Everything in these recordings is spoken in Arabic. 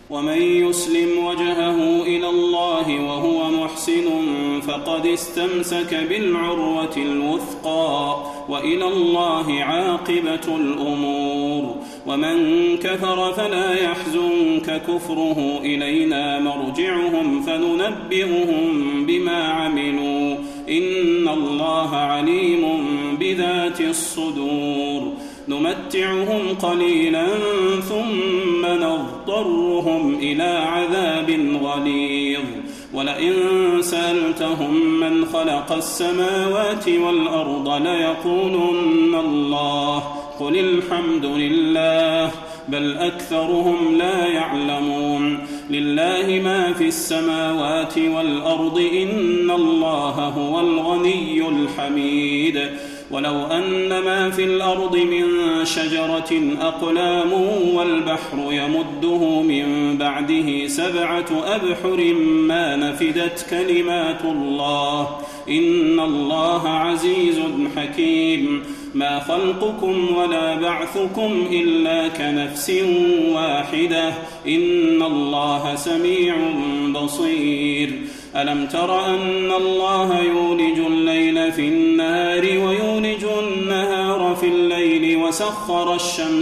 ومن يسلم وجهه إلى الله وهو محسن فقد استمسك بالعروة الوثقى وإلى الله عاقبة الأمور. ومن كفر فلا يحزنك كفره، إلينا مرجعهم فننبئهم بما عملوا، إن الله عليم بذات الصدور. نمتعهم قليلا ثم نضطرهم إلى عذاب غليظ. ولئن سألتهم من خلق السماوات والأرض ليقولن الله، قل الحمد لله، بل أكثرهم لا يعلمون. لله ما في السماوات والأرض، إن الله هو الغني الحميد. ولو أن ما في الأرض من شجرة أقلام والبحر يمده من بعده 7 أبحر ما نفدت كلمات الله، إن الله عزيز حكيم. ما خلقكم ولا بعثكم إلا كنفس واحدة، إن الله سميع بصير. ألم تر أن الله يولج الليل في النهار ويولج النهار في الليل وسخر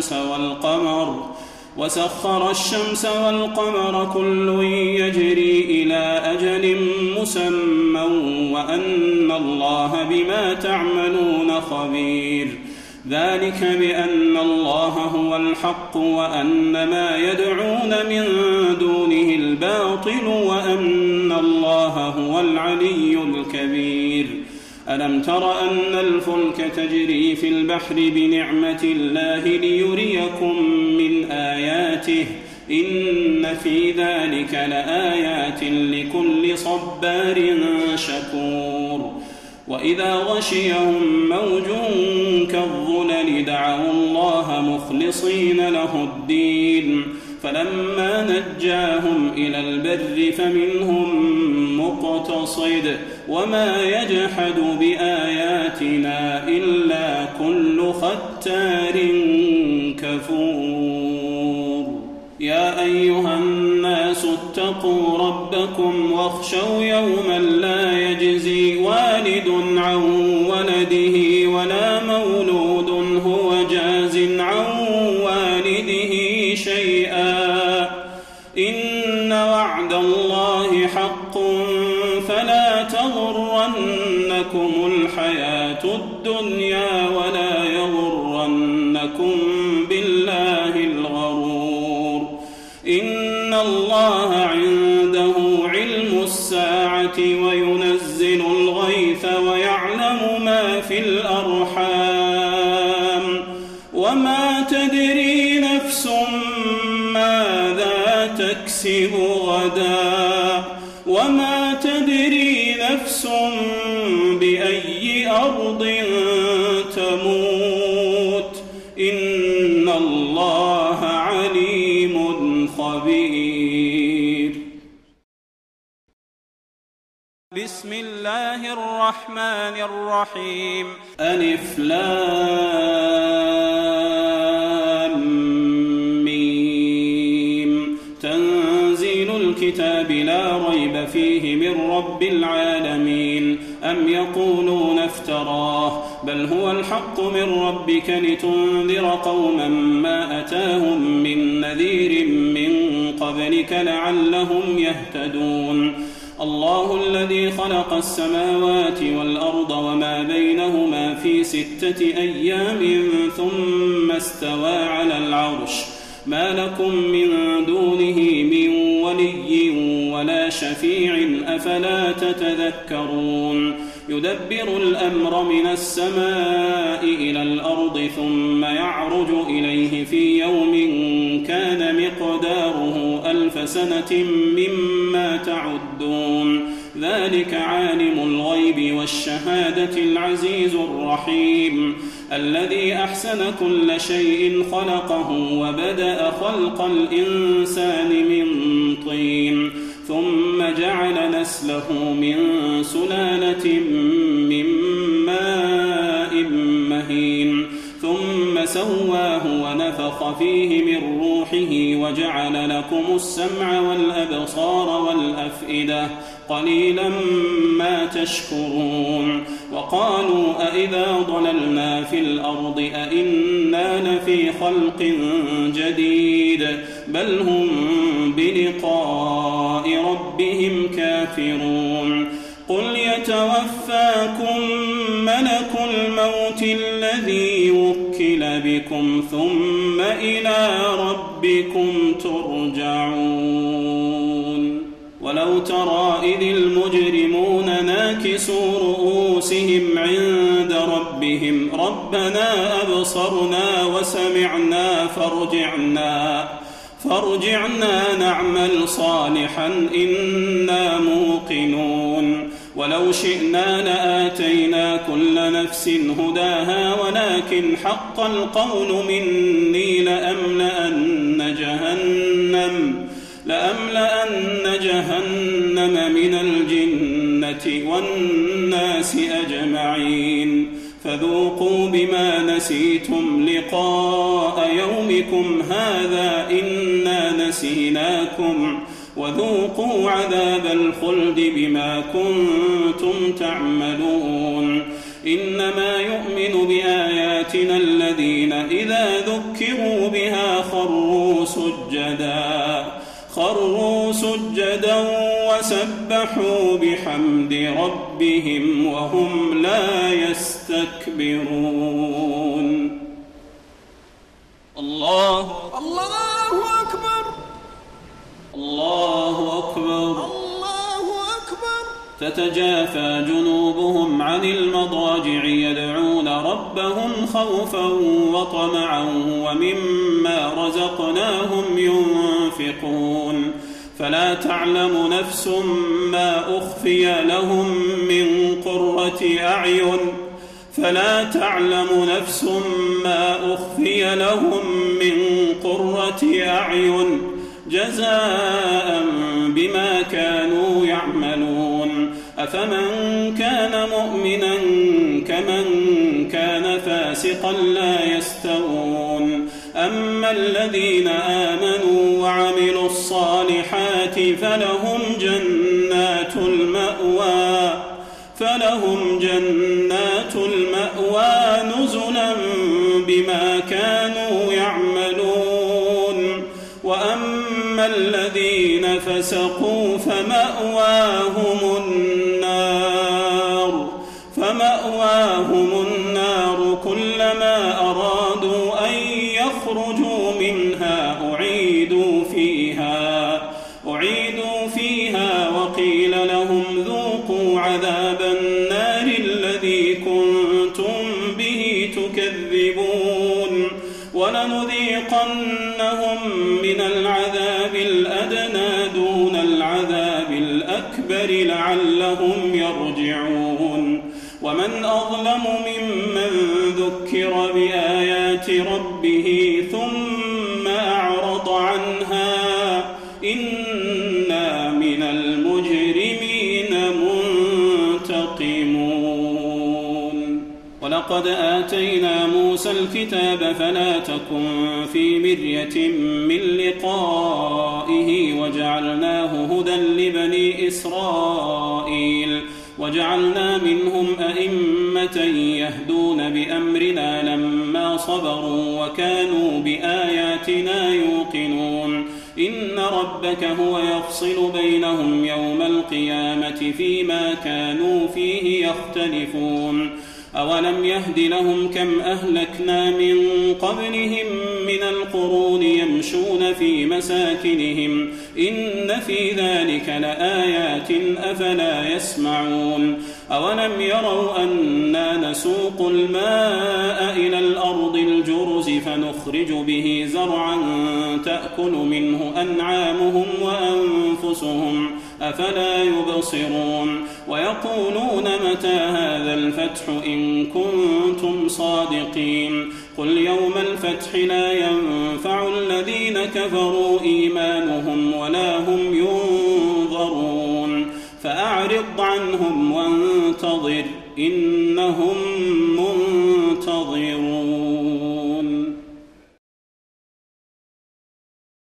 الشمس والقمر كل يجري إلى أجل مسمى وأن الله بما تعملون خبير. ذلك بأن الله هو الحق وأن ما يدعون من دونه الباطل وأن الله هو العلي الكبير. ألم تر أن الفلك تجري في البحر بنعمة الله ليريكم من آياته، إن في ذلك لآيات لكل صبار شكور. وإذا غشيهم موج كالظلل دعوا الله مخلصين له الدين، فلما نجاهم إلى البر فمنهم مقتصد، وما يجحد بآياتنا إلا كل ختار كفور. يا أيها الناس اتقوا ربكم واخشوا يوما لا يجزي والد عن ولده ولا مولود هو جاز عن والده شيئا، إن وعد الله حق فلا تغرنكم الحياة الدنيا ولا يغرنكم بالله الغرور. إن الله عنده علم الساعة وينزل الغيث ويعلم ما في الأرحام، وما تدري نفس ماذا تكسب غدا، وما تدري نفس بأي أرض تموت، إن الله عليم خبير. بسم الله الرحمن الرحيم. ألف لام ميم. تنزيل الكتاب لا ريب فيه من رب العالمين. أم يقولون افتراه، بل هو الحق من ربك لتنذر قوما ما أتاهم من نذير من قبلك لعلهم يهتدون. الله الذي خلق السماوات والأرض وما بينهما في 6 أيام ثم استوى على العرش، ما لكم من دونه من ولي ولا شفيع أفلا تتذكرون. يدبر الأمر من السماء إلى الأرض ثم يعرج إليه في يوم كان مقداره 1000 سنة مما تعدون. ذلك عالم الغيب والشهادة العزيز الرحيم، الذي أحسن كل شيء خلقه وبدأ خلق الإنسان من طين، ثم جعل نسله من سلالة من ماء مهين، ثم سواه ونفخ فيه من روحه خلقه وجعل لكم السمع والأبصار والأفئدة قليلا ما تشكرون. وقالوا أئذا ضللنا في الأرض أئنا لفي خلق جديد بل هم بلقاء ربهم كافرون. قل يتوفاكم ملك الموت الذي وكل بكم ثم إلى ربكم ترجعون. ولو ترى إذ المجرمون ناكسوا رؤوسهم عند ربهم ربنا أبصرنا وسمعنا فارجعنا نعمل صالحا إنا موقنون. ولو شئنا لآتينا كل نفس هداها ولكن حق القول مني لأملأن جهنم من الجنة والناس أجمعين. فذوقوا بما نسيتم لقاء يومكم هذا إنا نسيناكم وذوقوا عذاب الخلد بما كنتم تعملون. إنما يؤمن بآياتنا الذين إذا ذكروا بها خروا سجدا وسبحوا بحمد ربهم وهم لا يستكبرون. الله أكبر. تتجافى جنوبهم عن المضاجع يدعون ربهم خوفا وطمعا ومما رزقناهم ينفقون. فلا تعلم نفس ما أخفي لهم من قرة أعين جزاء بما كانوا يعملون. أفمن كان مؤمنا كمن كان فاسقا لا يستوون. أما الذين آمنوا وعملوا الصالحات فلهم جنات المأوى نزلا بما كانوا يعملون. وأما الذين فسقوا فمأواهم النار كلما أرادوا أن يخرجوا منها أعيدوا فيها وقيل لهم ذوقوا عذاب النار الذي كنتم به تكذبون. ولنذيقنهم من العذاب الأدنى دون العذاب الأكبر لعلهم يرجعون. ومن أظلم ممن ذكر بآيات ربه ثم أعرض عنها إنا من المجرمين منتقمون. ولقد آتينا موسى الكتاب فلا تكن في مرية من لقائه وجعلناه هدى لبني إسرائيل وجعلنا منهم أئمة يهدون بأمرنا لما صبروا وكانوا بآياتنا يوقنون. إن ربك هو يفصل بينهم يوم القيامة فيما كانوا فيه يختلفون. أولم يهد لهم كم أهلكنا من قبلهم من القرون يمشون في مساكنهم إن في ذلك لآيات أفلا يسمعون. أولم يروا أنا نسوق الماء إلى الأرض الجرز فنخرج به زرعا تأكل منه أنعامهم وأنفسهم أفلا يبصرون. ويقولون متى هذا الفتح إن كنتم صادقين. قل يوم الفتح لا ينفع الذين كفروا إيمانهم ولا هم ينظرون. فأعرض عنهم وانتظر إنهم منتظرون.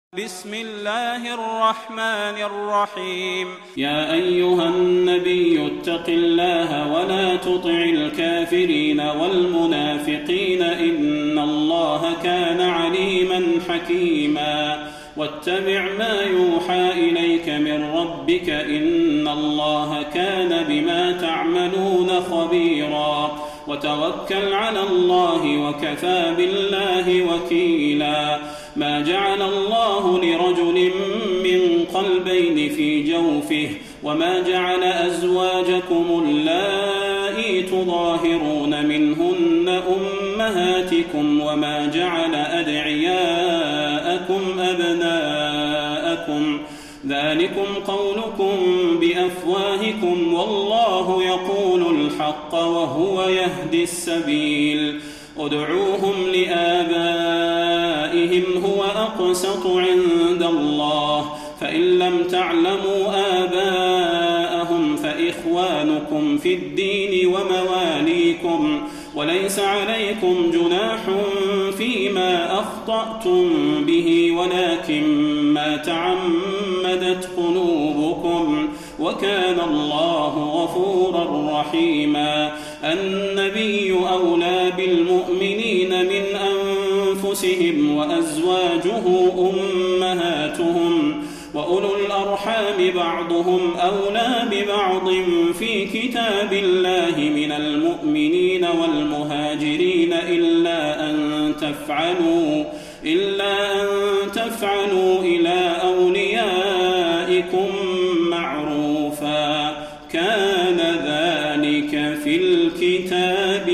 الله الرحمن الرحيم يا أيها النبي اتق الله ولا تطع الكافرين والمنافقين إن الله كان عليما حكيما واتبع ما يوحى إليك من ربك إن الله كان بما تعملون خبيرا وتوكل على الله وكفى بالله وكيلا ما جعل الله لرجل من قلبين في جوفه وما جعل أزواجكم اللائي تظاهرون منهن أمهاتكم وما جعل أدعياءكم أبناءكم ذلكم قولكم بأفواهكم والله يقول الحق وهو يهدي السبيل ادعوهم لآبائهم هو أقسط عند الله فإن لم تعلموا آباءهم فإخوانكم في الدين ومواليكم وليس عليكم جناح فيما أخطأتم به ولكن ما تعمدت قلوبكم وكان الله غفورا رحيما النبي أولى بالمؤمنين من أنفسهم وأزواجه أمهاتهم وأولو الأرحام بعضهم أولى ببعض في كتاب الله من المؤمنين والمهاجرين إلا أن تفعلوا إلى أوليائكم معروفا كان ذلك في الكتاب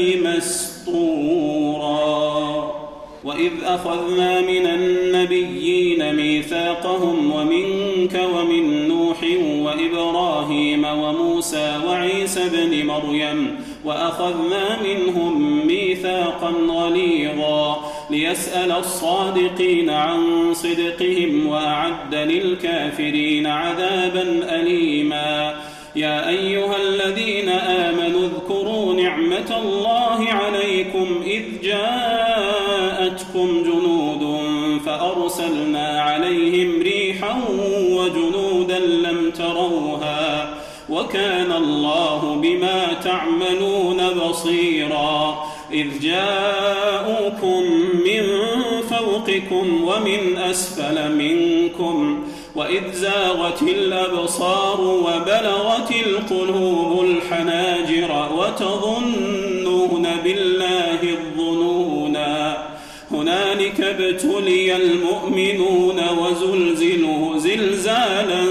مسطورا وإذ أخذنا من النبيين ميثاقهم ومنك ومن نوح وإبراهيم وموسى وعيسى بن مريم وأخذنا منهم ميثاقا غليظا ليسأل الصادقين عن صدقهم وأعد للكافرين عذابا أليما يا أيها الذين آمنوا اذكروا نعمة الله عليكم إذ جاءتكم جنود فأرسلنا عليهم ريحا وجنودا لم تروها وكان الله بما تعملون بصيرا إذ جاءوكم من فوقكم ومن أسفل منكم وإذ زاغت الأبصار وبلغت القلوب الحناجر وتظنون بالله الظنونا هنالك ابتلي المؤمنون وزلزلوا زلزالا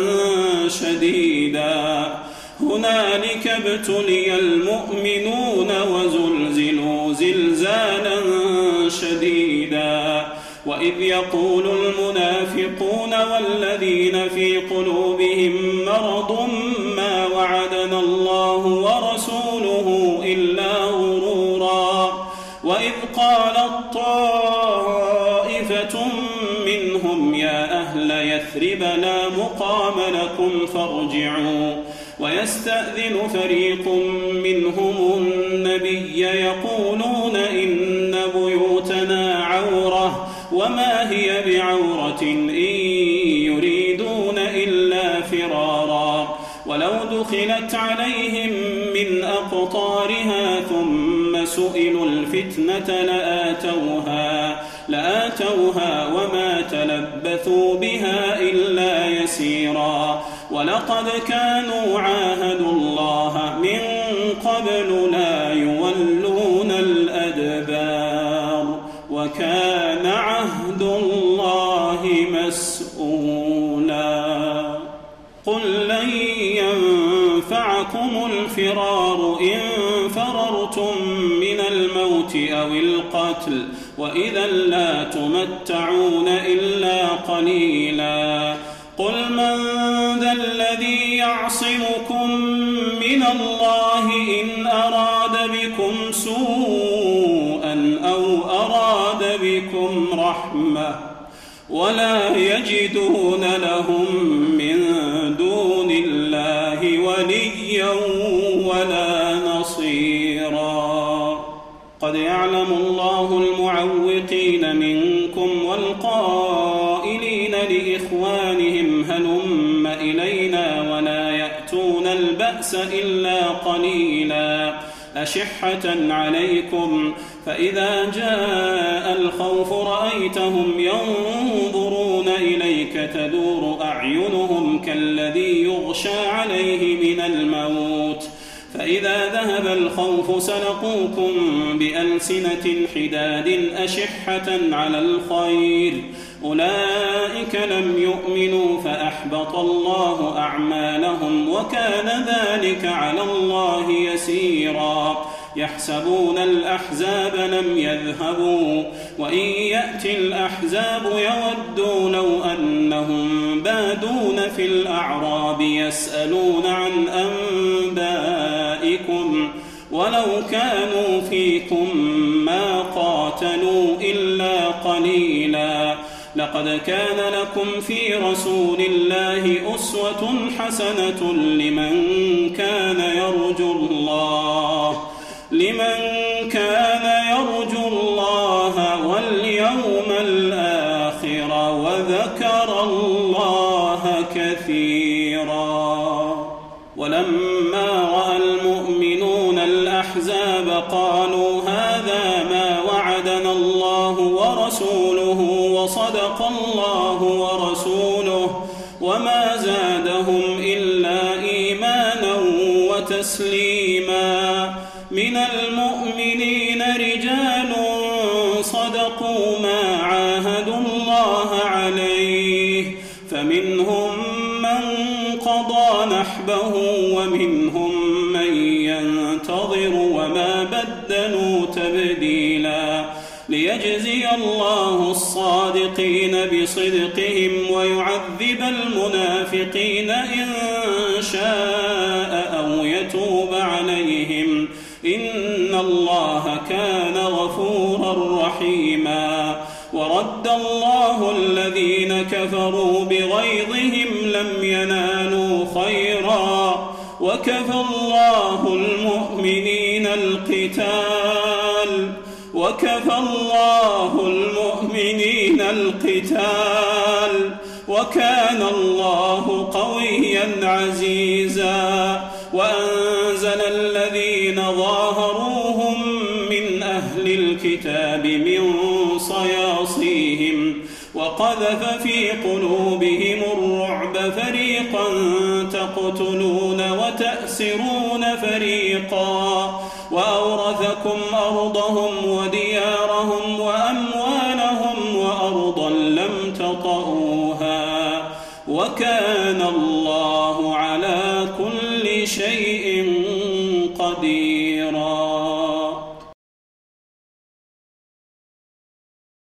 شديدا وإذ يقول المنافقون والذين في قلوبهم مرض ما وعدنا الله ورسوله إلا غرورا وإذ قالت طائفة منهم يا أهل يثرب لا مقام لكم فارجعوا ويستأذن فريق منهم النبي يقولون إن بيوتنا عورة وما هي بعورة إن يريدون إلا فرارا ولو دخلت عليهم من أقطارها ثم سئلوا الفتنة لآتوها وما تلبثوا بها إلا يسيرا ولقد كانوا عاهدوا الله من قبل لا يولون الأدبار وكان عهد الله مسؤولا قل لن ينفعكم الفرار إن فررتم من الموت أو القتل وإذا لا تمتعون إلا قليلا قل من ذا الذي يعصمكم من الله إن أراد بكم سوءا أو أراد بكم رحمة ولا يجدون لهم من دون الله وليا ولا نصيرا قد يعلم الله المعوقين منكم والقائلين لإخوانهم بأفواههم هلم إلينا ولا يأتون البأس إلا قليلا أشحة عليكم فإذا جاء الخوف رأيتهم ينظرون إليك تدور أعينهم كالذي يغشى عليه من الموت فإذا ذهب الخوف سلقوكم بألسنة حداد أشحة على الخير أولئك لم يؤمنوا فأحبط الله أعمالهم وكان ذلك على الله يسيرا يحسبون الأحزاب لم يذهبوا وإن يأتي الأحزاب يودوا لو أنهم بادون في الأعراب يسألون عن أنبائكم ولو كانوا فيكم ما قاتلوا إلا قليلا لقد كان لكم في رسول الله أسوة حسنة لمن كان يرجو الله واليوم الآخر وذكر الله كثيرا ولما رأى المؤمنون الأحزاب قالوا هذا ما وعدنا الله ورسوله وصدق الله ورسوله وما زادهم إلا إيمانا وتسليما من المؤمنين رجال صدقوا ما عاهدوا الله عليه فمنهم من قضى نحبه ومنهم من ينتظر وما بدلوا تبديلا ليجزي الله الصادقين بصدقهم ويعذب المنافقين إن شاء أو يتوب عليهم إن الله كان غفورا رحيما ورد الله الذين كفروا بغيظهم لم ينالوا خيرا وكفى الله المؤمنين القتال وكان الله قويا عزيزا وأنزل الذين ظاهروهم من أهل الكتاب من صياصيهم وقذف في قلوبهم الرعب فريقا تقتلون وتأسرون فريقا وأورثكم أرضهم وديارهم وأموالهم وأرضا لم تطئوها وكان الله على كل شيء قدير